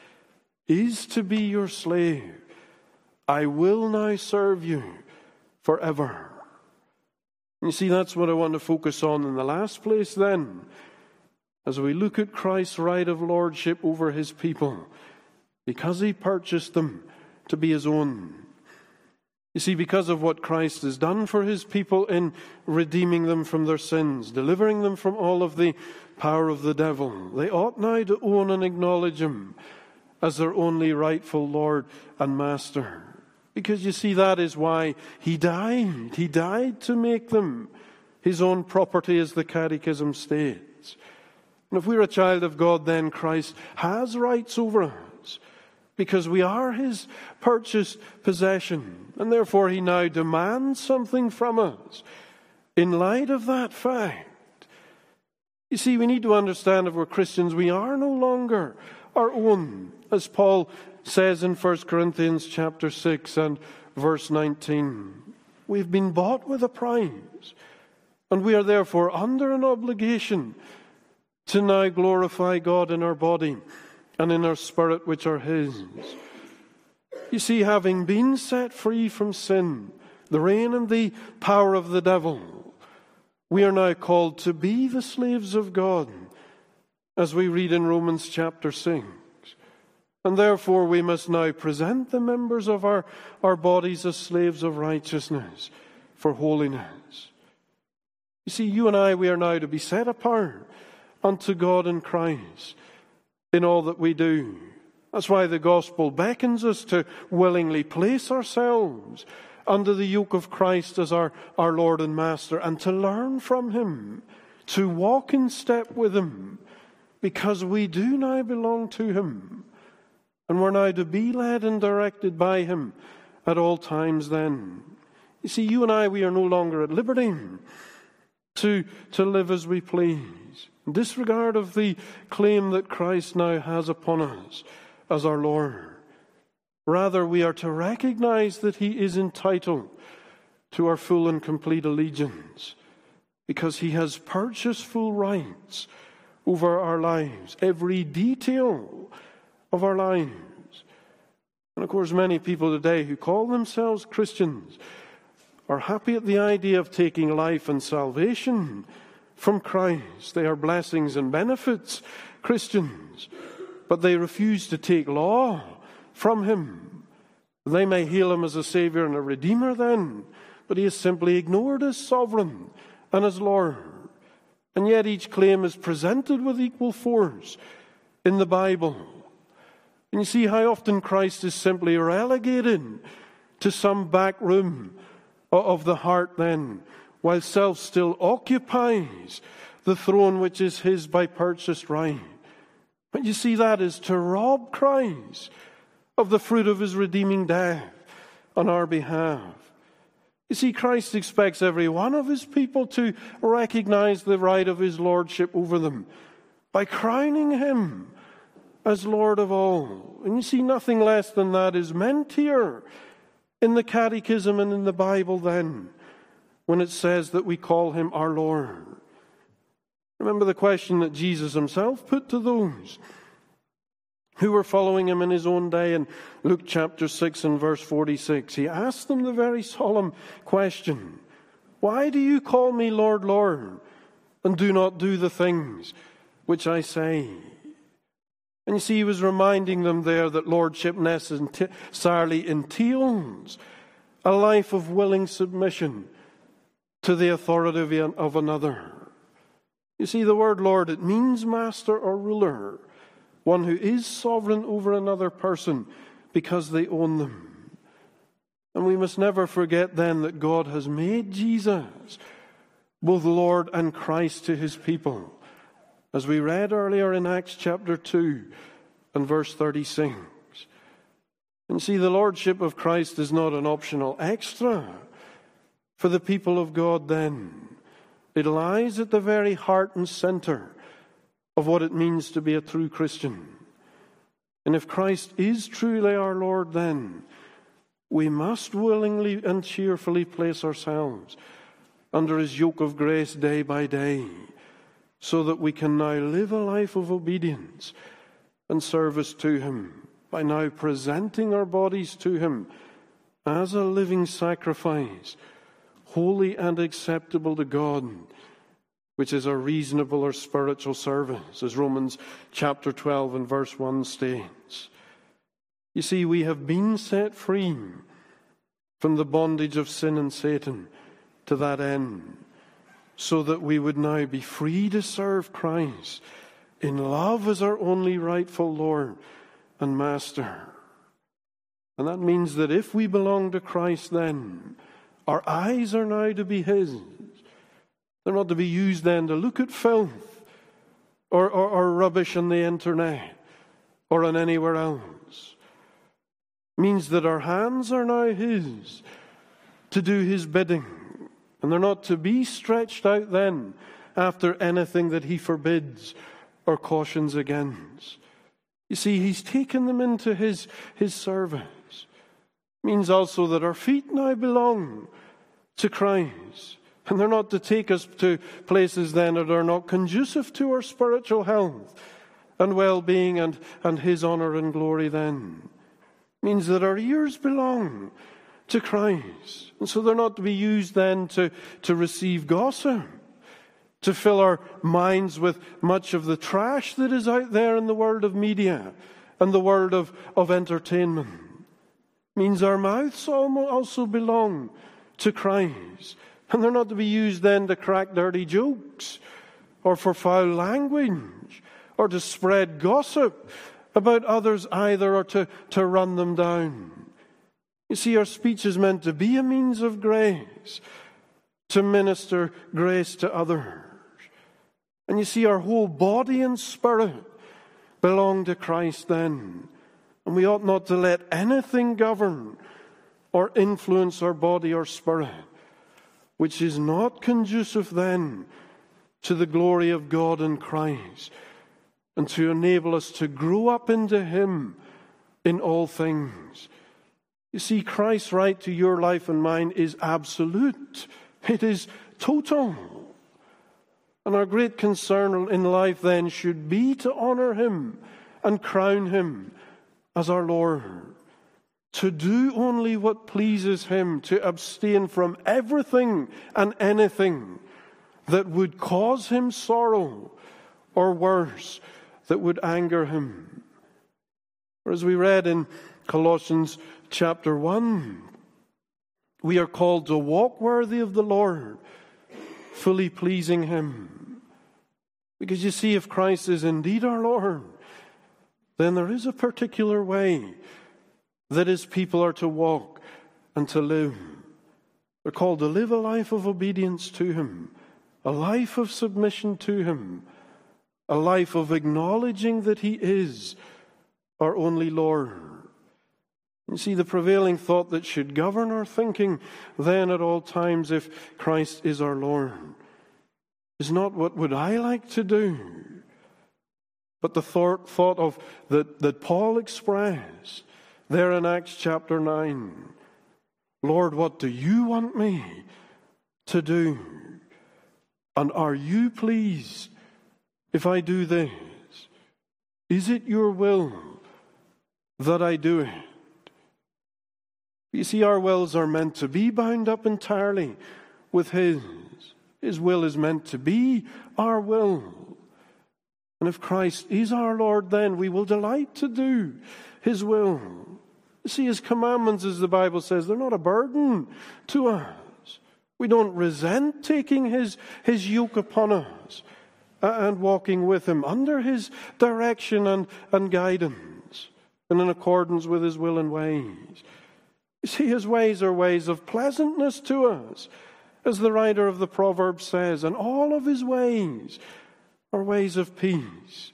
is to be your slave. I will now serve you forever. You see, that's what I want to focus on in the last place then, as we look at Christ's right of lordship over his people, because he purchased them to be his own. You see, because of what Christ has done for his people in redeeming them from their sins, delivering them from all of the power of the devil, they ought now to own and acknowledge him as their only rightful Lord and Master. Because you see, that is why he died. He died to make them his own property, as the Catechism states. And if we're a child of God, then Christ has rights over us, because we are his purchased possession. And therefore he now demands something from us in light of that fact. You see, we need to understand, if we're Christians, we are no longer our own. As Paul says in 1 Corinthians chapter 6 and verse 19, we've been bought with a price, and we are therefore under an obligation to now glorify God in our body and in our spirit, which are his. You see, having been set free from sin, the reign and the power of the devil, we are now called to be the slaves of God, as we read in Romans chapter 6. And therefore we must now present the members of our bodies as slaves of righteousness for holiness. You see, you and I, we are now to be set apart unto God in Christ in all that we do. That's why the gospel beckons us to willingly place ourselves under the yoke of Christ as our Lord and Master, and to learn from him, to walk in step with him, because we do now belong to him. And we're now to be led and directed by him at all times then. You see, you and I, we are no longer at liberty to live as we please, in disregard of the claim that Christ now has upon us as our Lord. Rather, we are to recognize that he is entitled to our full and complete allegiance, because he has purchased full rights over our lives, every detail of our lives. And of course, many people today who call themselves Christians are happy at the idea of taking life and salvation from Christ. They are blessings and benefits Christians, but they refuse to take law from him. They may hail him as a Savior and a Redeemer then, but he is simply ignored as sovereign and as Lord. And yet each claim is presented with equal force in the Bible. And you see how often Christ is simply relegated to some back room of the heart then, while self still occupies the throne which is his by purchased right. But you see, that is to rob Christ of the fruit of his redeeming death on our behalf. You see, Christ expects every one of his people to recognize the right of his lordship over them by crowning him as Lord of all. And you see, nothing less than that is meant here in the Catechism and in the Bible then, when it says that we call him our Lord. Remember the question that Jesus himself put to those who were following him in his own day in Luke chapter 6 and verse 46. He asked them the very solemn question, "Why do you call me Lord, Lord, and do not do the things which I say?" And you see, he was reminding them there that lordship necessarily entails a life of willing submission to the authority of another. You see, the word Lord, it means master or ruler, one who is sovereign over another person because they own them. And we must never forget then that God has made Jesus both Lord and Christ to his people, as we read earlier in Acts chapter 2 and verse 36. And see, the lordship of Christ is not an optional extra for the people of God then. It lies at the very heart and center of what it means to be a true Christian. And if Christ is truly our Lord, then we must willingly and cheerfully place ourselves under his yoke of grace day by day, so that we can now live a life of obedience and service to him by now presenting our bodies to him as a living sacrifice, holy and acceptable to God, which is a reasonable or spiritual service, as Romans chapter 12 and verse 1 states. You see, we have been set free from the bondage of sin and Satan to that end, so that we would now be free to serve Christ in love as our only rightful Lord and Master. And that means that if we belong to Christ, then our eyes are now to be his. They're not to be used then to look at filth or rubbish on the internet or on anywhere else. It means that our hands are now his to do his bidding. And they're not to be stretched out then after anything that he forbids or cautions against. You see, he's taken them into his service. It means also that our feet now belong to Christ. And they're not to take us to places then that are not conducive to our spiritual health and well-being and his honor and glory then. It means that our ears belong to Christ. And so they're not to be used then to receive gossip, to fill our minds with much of the trash that is out there in the world of media and the world of entertainment. It means our mouths also belong to Christ. And they're not to be used then to crack dirty jokes or for foul language or to spread gossip about others either, or to run them down. You see, our speech is meant to be a means of grace, to minister grace to others. And you see, our whole body and spirit belong to Christ then. And we ought not to let anything govern or influence our body or spirit which is not conducive then to the glory of God in Christ, and to enable us to grow up into him in all things. You see, Christ's right to your life and mine is absolute. It is total. And our great concern in life then should be to honor him and crown him as our Lord. To do only what pleases him, to abstain from everything and anything that would cause him sorrow, or worse, that would anger him. Or as we read in Colossians chapter 1, we are called to walk worthy of the Lord, fully pleasing him. Because you see, if Christ is indeed our Lord, then there is a particular way that his people are to walk and to live. They're called to live a life of obedience to him, a life of submission to him, a life of acknowledging that he is our only Lord. You see, the prevailing thought that should govern our thinking then at all times, if Christ is our Lord, is not what would I like to do, but the thought of that Paul expressed there in Acts chapter 9. Lord, what do you want me to do? And are you pleased if I do this? Is it your will that I do it? You see, our wills are meant to be bound up entirely with his. His will is meant to be our will. And if Christ is our Lord, then we will delight to do his will. You see, his commandments, as the Bible says, they're not a burden to us. We don't resent taking his yoke upon us and walking with him under his direction and guidance and in accordance with his will and ways. You see, his ways are ways of pleasantness to us, as the writer of the Proverbs says, and all of his ways are ways of peace.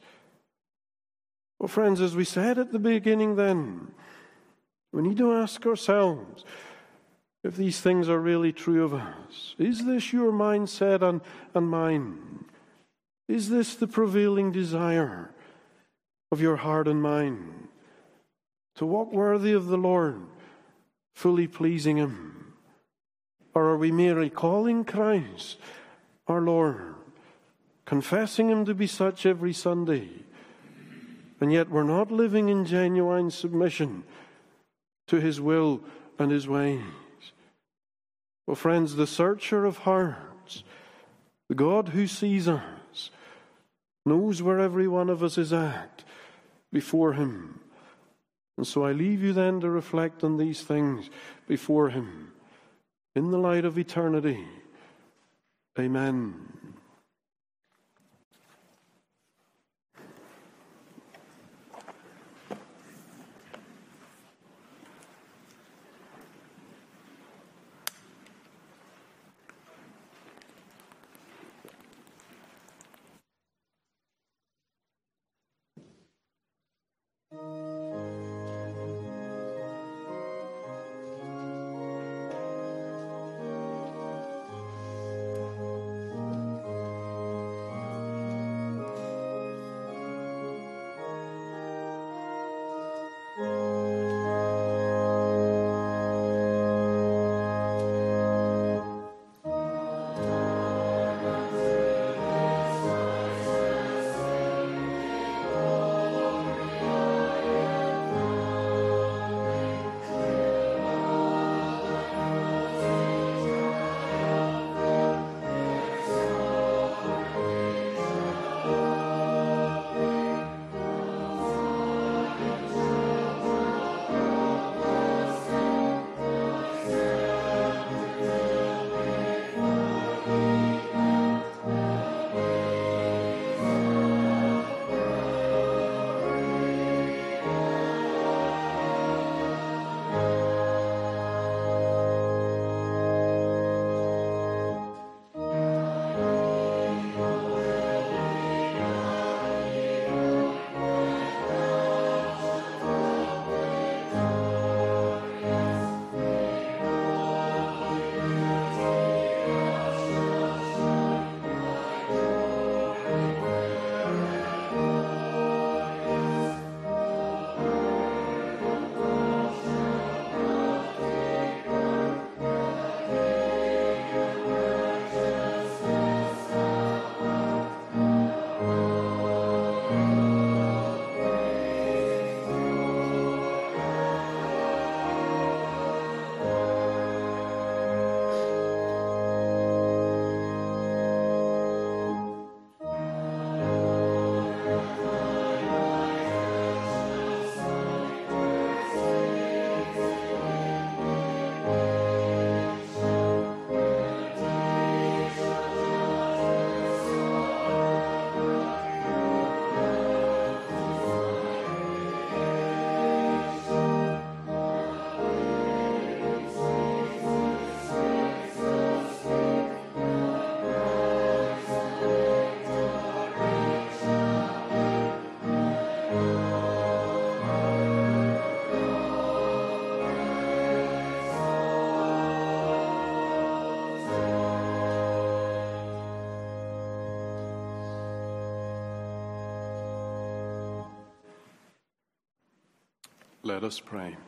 Well, friends, as we said at the beginning then, we need to ask ourselves, if these things are really true of us? Is this your mindset and mine? Is this the prevailing desire of your heart and mind? To walk worthy of the Lord, fully pleasing Him? Or are we merely calling Christ our Lord, confessing Him to be such every Sunday, and yet we're not living in genuine submission to His will and His ways? Well, friends, the searcher of hearts, the God who sees us, knows where every one of us is at before Him. And so I leave you then to reflect on these things before Him in the light of eternity. Amen. Let us pray.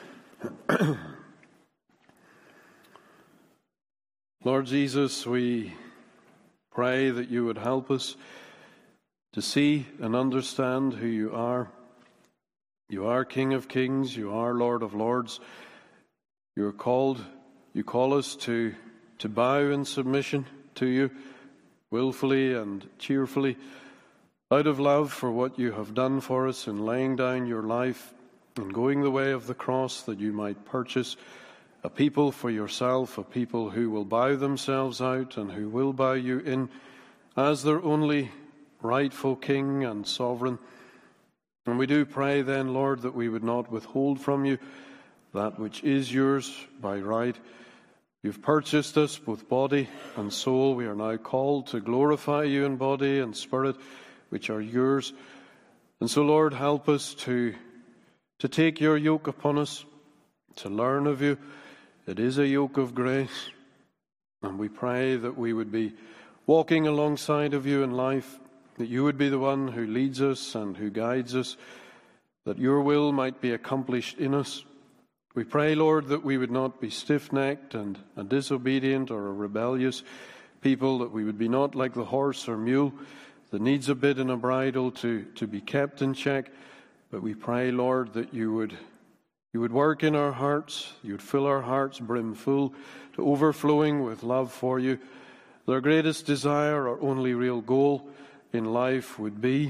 Lord Jesus, we pray that you would help us to see and understand who you are. You are King of Kings, you are Lord of Lords. You call us to bow in submission to you, willfully and cheerfully, out of love for what you have done for us in laying down your life and going the way of the cross, that you might purchase a people for yourself, a people who will bow themselves out and who will bow you in as their only rightful King and Sovereign. And we do pray then, Lord, that we would not withhold from you that which is yours by right. You've purchased us both body and soul. We are now called to glorify you in body and spirit, which are yours. And so, Lord, help us to take your yoke upon us, to learn of you It is a yoke of grace. And we pray that we would be walking alongside of you in life, that you would be the one who leads us and who guides us, that your will might be accomplished in us. We pray, Lord, that we would not be stiff-necked and a disobedient or a rebellious people, that we would be not like the horse or mule that needs a bit and a bridle to be kept in check. But we pray, Lord, that you would work in our hearts, you would fill our hearts brim full to overflowing with love for you. Our greatest desire, our only real goal in life would be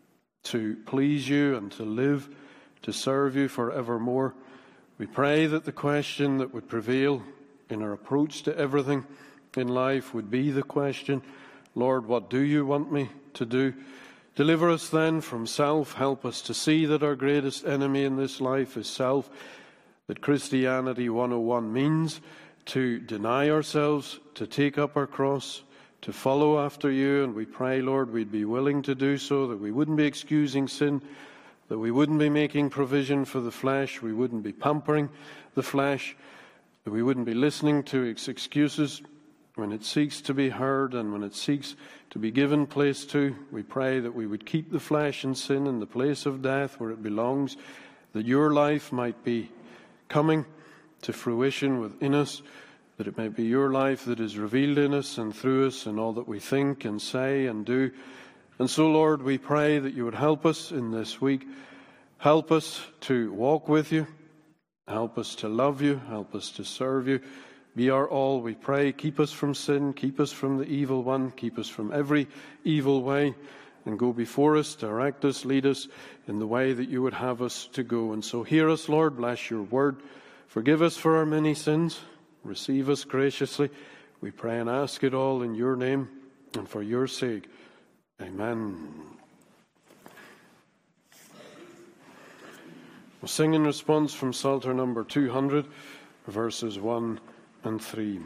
to please you and to live, to serve you forevermore. We pray that the question that would prevail in our approach to everything in life would be the question, Lord, what do you want me to do? Deliver us then from self. Help us to see that our greatest enemy in this life is self, that Christianity 101 means to deny ourselves, to take up our cross, to follow after you. And we pray, Lord, we'd be willing to do so, that we wouldn't be excusing sin, that we wouldn't be making provision for the flesh, we wouldn't be pampering the flesh, that we wouldn't be listening to its excuses when it seeks to be heard and when it seeks to be given place to. We pray that we would keep the flesh and sin in the place of death where it belongs, that your life might be coming to fruition within us, that it might be your life that is revealed in us and through us in all that we think and say and do. And so, Lord, we pray that you would help us in this week. Help us to walk with you. Help us to love you. Help us to serve you. Be our all, we pray. Keep us from sin. Keep us from the evil one. Keep us from every evil way. And go before us, direct us, lead us in the way that you would have us to go. And so hear us, Lord. Bless your word. Forgive us for our many sins. Receive us graciously. We pray and ask it all in your name and for your sake. Amen. We'll sing in response from Psalter number 200, verses 1 and 3.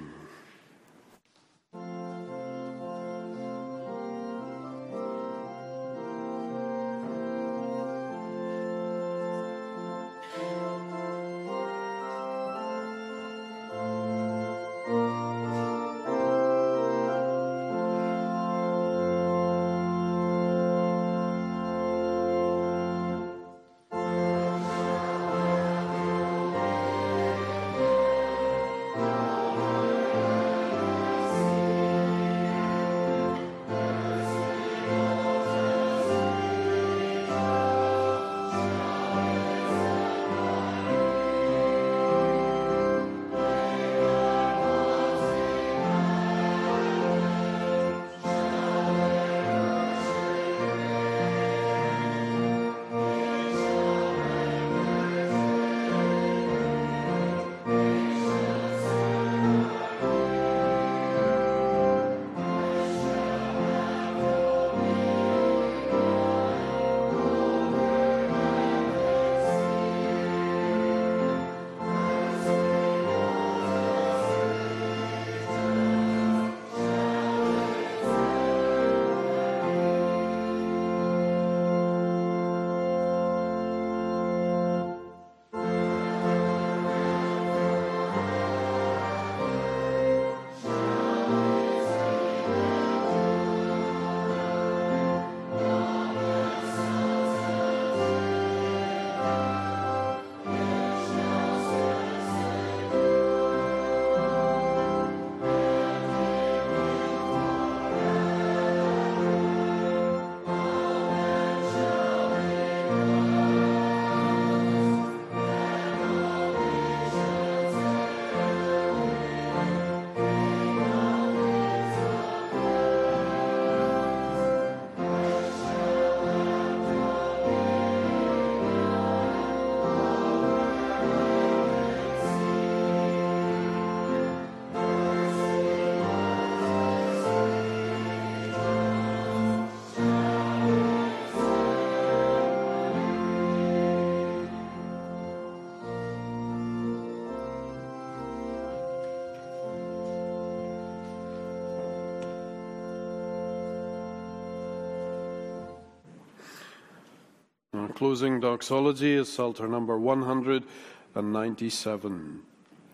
Our closing doxology is Psalter number 197.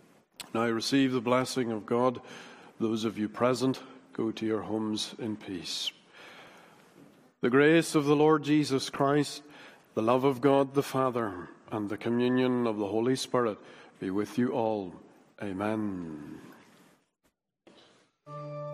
Now receive the blessing of God. Those of you present, go to your homes in peace. The grace of the Lord Jesus Christ, the love of God the Father, and the communion of the Holy Spirit be with you all. Amen.